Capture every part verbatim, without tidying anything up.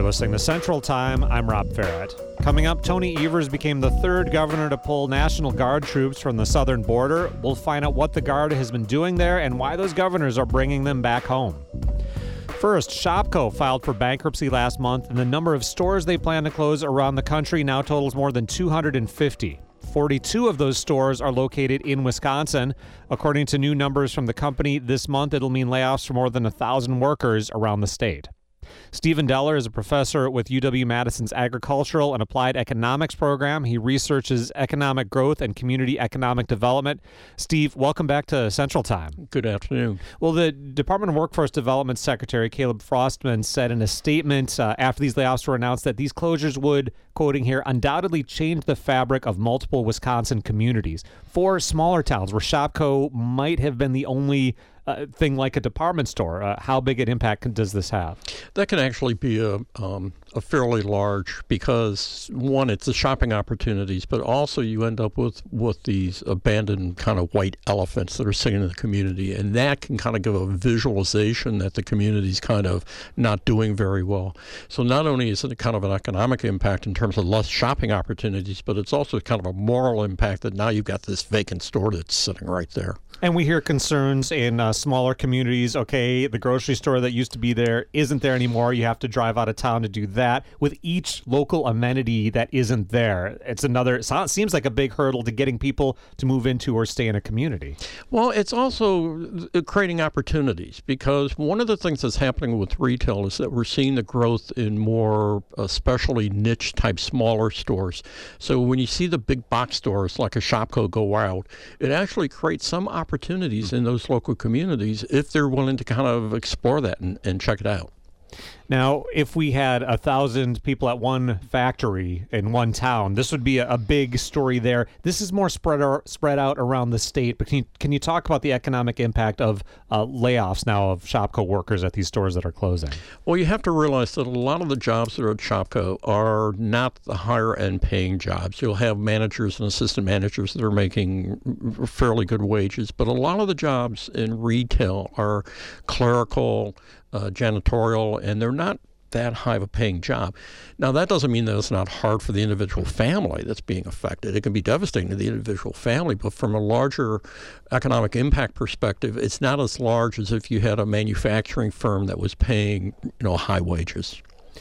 listening to Central Time. I'm Rob Farrett. Coming up, Tony Evers became the third governor to pull National Guard troops from the southern border. We'll find out what the Guard has been doing there and why those governors are bringing them back home. First, Shopko filed for bankruptcy last month, and the number of stores they plan to close around the country now totals more than two hundred fifty. forty-two of those stores are located in Wisconsin. According to new numbers from the company, this month it'll mean layoffs for more than one thousand workers around the state. Stephen Deller is a professor with U W-Madison's Agricultural and Applied Economics program. He researches economic growth and community economic development. Steve, welcome back to Central Time. Good afternoon. Well, the Department of Workforce Development Secretary Caleb Frostman said in a statement uh, after these layoffs were announced that these closures would, quoting here, undoubtedly change the fabric of multiple Wisconsin communities. For smaller towns where Shopko might have been the only Uh, thing like a department store, uh, how big an impact does this have? That can actually be a um, a fairly large, because one, it's the shopping opportunities, but also you end up with, with these abandoned kind of white elephants that are sitting in the community, and that can kind of give a visualization that the community's kind of not doing very well. So not only is it kind of an economic impact in terms of less shopping opportunities, but it's also kind of a moral impact that now you've got this vacant store that's sitting right there. And we hear concerns in uh, smaller communities. Okay, the grocery store that used to be there isn't there anymore. You have to drive out of town to do that. With each local amenity that isn't there, it's another, it seems like a big hurdle to getting people to move into or stay in a community. Well, it's also creating opportunities, because one of the things that's happening with retail is that we're seeing the growth in more especially niche type smaller stores. So when you see the big box stores like a Shopko go out, it actually creates some opportunities opportunities in those local communities if they're willing to kind of explore that and, and check it out. Now, if we had a thousand people at one factory in one town, this would be a, a big story there. This is more spread out, spread out around the state. But can you, can you talk about the economic impact of uh, layoffs now of Shopko workers at these stores that are closing? Well, you have to realize that a lot of the jobs that are at Shopko are not the higher end paying jobs. You'll have managers and assistant managers that are making fairly good wages, but a lot of the jobs in retail are clerical, Uh, janitorial, and they're not that high of a paying job. Now, that doesn't mean that it's not hard for the individual family that's being affected. It can be devastating to the individual family, but from a larger economic impact perspective, it's not as large as if you had a manufacturing firm that was paying, you know, high wages.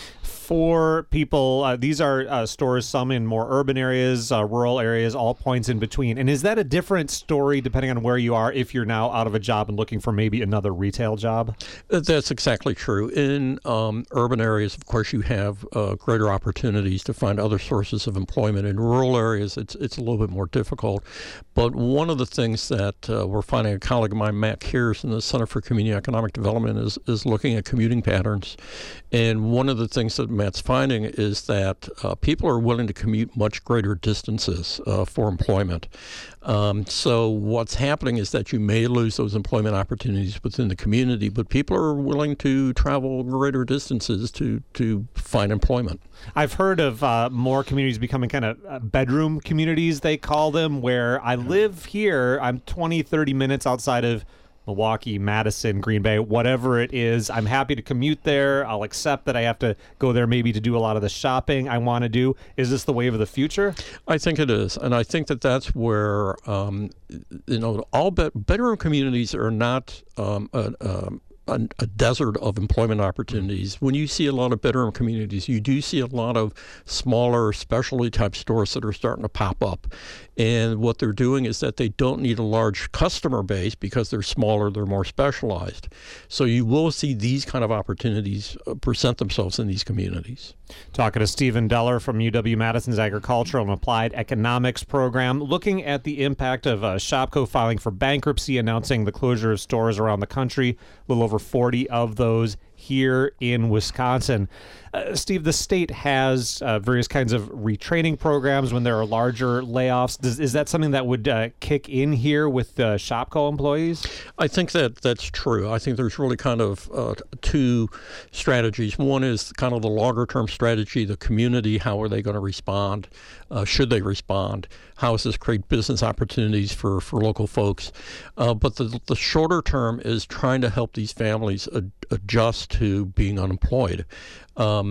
For people, uh, these are uh, stores, some in more urban areas, uh, rural areas, all points in between. And is that a different story depending on where you are if you're now out of a job and looking for maybe another retail job? That's exactly true. In um, urban areas, of course, you have uh, greater opportunities to find other sources of employment. In rural areas, it's it's a little bit more difficult. But one of the things that uh, we're finding, a colleague of mine, Matt Kears, in the Center for Community Economic Development, is, is looking at commuting patterns. And one of the things that Matt's finding is that uh, people are willing to commute much greater distances uh, for employment. Um, so what's happening is that you may lose those employment opportunities within the community, but people are willing to travel greater distances to, to find employment. I've heard of uh, more communities becoming kind of uh, bedroom communities, they call them, where I live here, I'm twenty, thirty minutes outside of Milwaukee, Madison, Green Bay, whatever it is. I'm happy to commute there. I'll accept that I have to go there maybe to do a lot of the shopping I want to do. Is this the wave of the future? I think it is. And I think that that's where, um, you know, all be- bedroom communities are not um, a, a A, a desert of employment opportunities. When you see a lot of bedroom communities, you do see a lot of smaller specialty type stores that are starting to pop up. And what they're doing is that they don't need a large customer base because they're smaller, they're more specialized. So you will see these kind of opportunities uh, present themselves in these communities. Talking to Stephen Deller from U W-Madison's Agricultural and Applied Economics program, looking at the impact of uh, Shopko filing for bankruptcy, announcing the closure of stores around the country, a little over forty of those here in Wisconsin. Uh, Steve, the state has uh, various kinds of retraining programs when there are larger layoffs. Does, is that something that would uh, kick in here with uh, Shopko employees? I think that that's true. I think there's really kind of uh, two strategies. One is kind of the longer-term strategy, the community, how are they going to respond? Uh, should they respond? How does this create business opportunities for, for local folks? Uh, but the, the shorter term is trying to help these families ad- adjust to being unemployed. Um,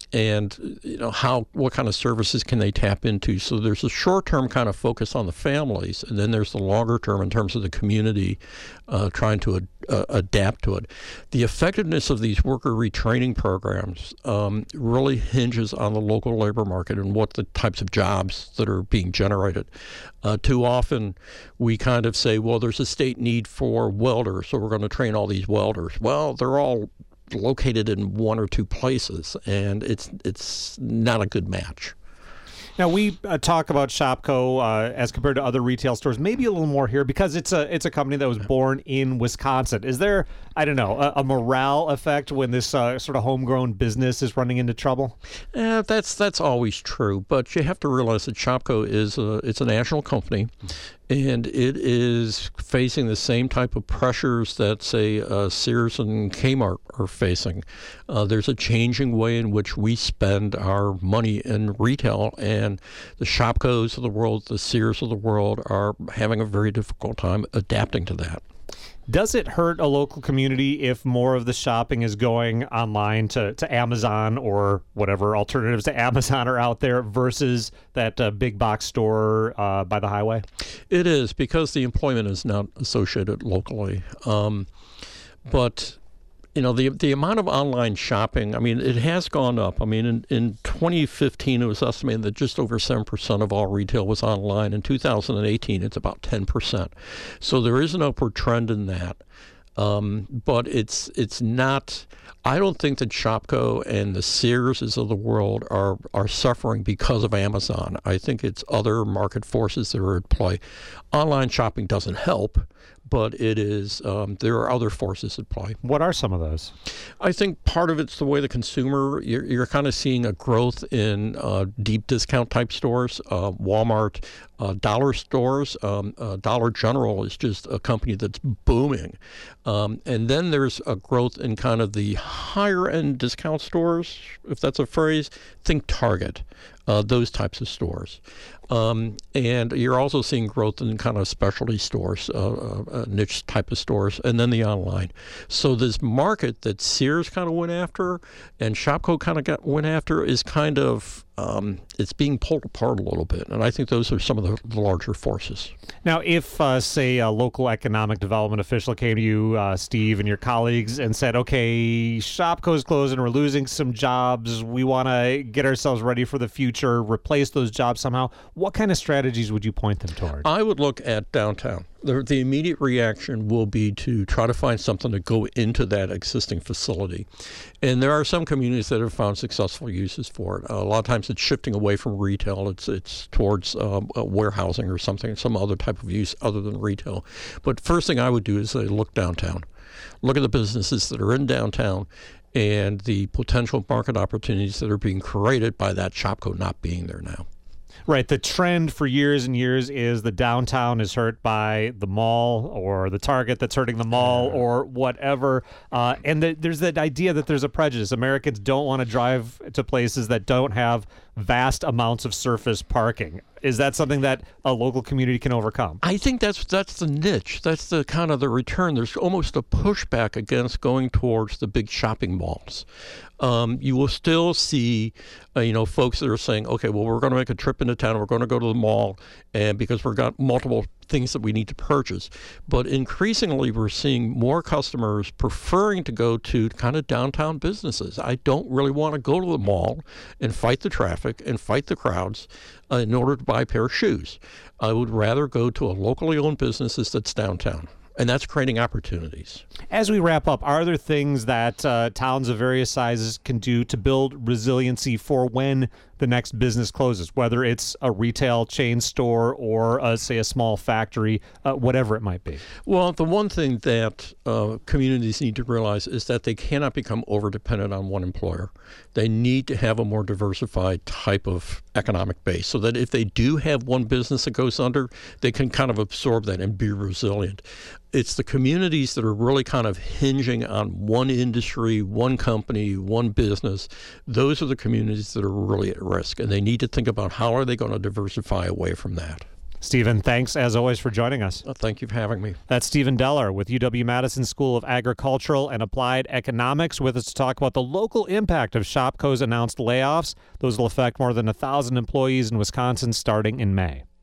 and you know how what kind of services can they tap into. So there's a short-term kind of focus on the families, and then there's the longer term in terms of the community uh, trying to ad, uh, adapt to it. The effectiveness of these worker retraining programs um, really hinges on the local labor market and what the types of jobs that are being generated. Uh, too often we kind of say, well, there's a state need for welders, so we're going to train all these welders. Well, they're all located in one or two places, and it's it's not a good match. Now, we uh, talk about Shopko uh, as compared to other retail stores, maybe a little more here because it's a it's a company that was born in Wisconsin. Is there, I don't know, a, a morale effect when this uh, sort of homegrown business is running into trouble? Uh, that's that's always true, but you have to realize that Shopko is a, it's a national company, and it is facing the same type of pressures that, say, uh, Sears and Kmart are facing. Uh, there's a changing way in which we spend our money in retail, and the Shopkos of the world, the Sears of the world are having a very difficult time adapting to that. Does it hurt a local community if more of the shopping is going online to, to Amazon or whatever alternatives to Amazon are out there versus that uh, big box store uh, by the highway? It is, because the employment is not associated locally. Um, but you know, the the amount of online shopping, I mean, it has gone up. I mean, in, in twenty fifteen, it was estimated that just over seven percent of all retail was online. In two thousand eighteen, it's about ten percent. So there is an upward trend in that. Um, but it's it's not, I don't think that Shopko and the Searses of the world are, are suffering because of Amazon. I think it's other market forces that are at play. Online shopping doesn't help, but it is, um, there are other forces at play. What are some of those? I think part of it's the way the consumer, you're, you're kind of seeing a growth in uh, deep discount type stores, uh, Walmart, uh, dollar stores. Um, uh, Dollar General is just a company that's booming. Um, and then there's a growth in kind of the higher end discount stores, if that's a phrase. Think Target, uh, those types of stores. Um, and you're also seeing growth in kind of specialty stores, uh, uh, niche type of stores, and then the online. So this market that Sears kind of went after and Shopko kind of got went after is kind of, um, it's being pulled apart a little bit. And I think those are some of the, the larger forces. Now, if, uh, say, a local economic development official came to you, uh, Steve, and your colleagues and said, okay, Shopko's closing, we're losing some jobs, we want to get ourselves ready for the future, replace those jobs somehow, what kind of strategies would you point them toward? I would look at downtown. The, the immediate reaction will be to try to find something to go into that existing facility. And there are some communities that have found successful uses for it. Uh, a lot of times it's shifting away from retail. It's it's towards um, uh, warehousing or something, some other type of use other than retail. But first thing I would do is say, look downtown. Look at the businesses that are in downtown and the potential market opportunities that are being created by that Shopko not being there now. Right. The trend for years and years is the downtown is hurt by the mall or the Target that's hurting the mall or whatever. Uh, and the, there's that idea that there's a prejudice. Americans don't want to drive to places that don't have vast amounts of surface parking. Is that something that a local community can overcome? I think that's that's the niche. That's the kind of the return. There's almost a pushback against going towards the big shopping malls. Um, you will still see, uh, you know, folks that are saying, okay, well, we're going to make a trip into town. We're going to go to the mall, and because we've got multiple things that we need to purchase. But increasingly, we're seeing more customers preferring to go to kind of downtown businesses. I don't really want to go to the mall and fight the traffic and fight the crowds uh, in order to buy a pair of shoes. I would rather go to a locally owned business that's downtown. And that's creating opportunities. As we wrap up, are there things that uh, towns of various sizes can do to build resiliency for when the next business closes, whether it's a retail chain store or, uh, say, a small factory, uh, whatever it might be? Well, the one thing that uh, communities need to realize is that they cannot become over-dependent on one employer. They need to have a more diversified type of economic base so that if they do have one business that goes under, they can kind of absorb that and be resilient. It's the communities that are really kind of hinging on one industry, one company, one business. Those are the communities that are really at risk, and they need to think about how are they going to diversify away from that. Stephen, thanks as always for joining us. Uh, thank you for having me. That's Stephen Deller with U W-Madison School of Agricultural and Applied Economics with us to talk about the local impact of Shopko's announced layoffs. Those will affect more than one thousand employees in Wisconsin starting in May.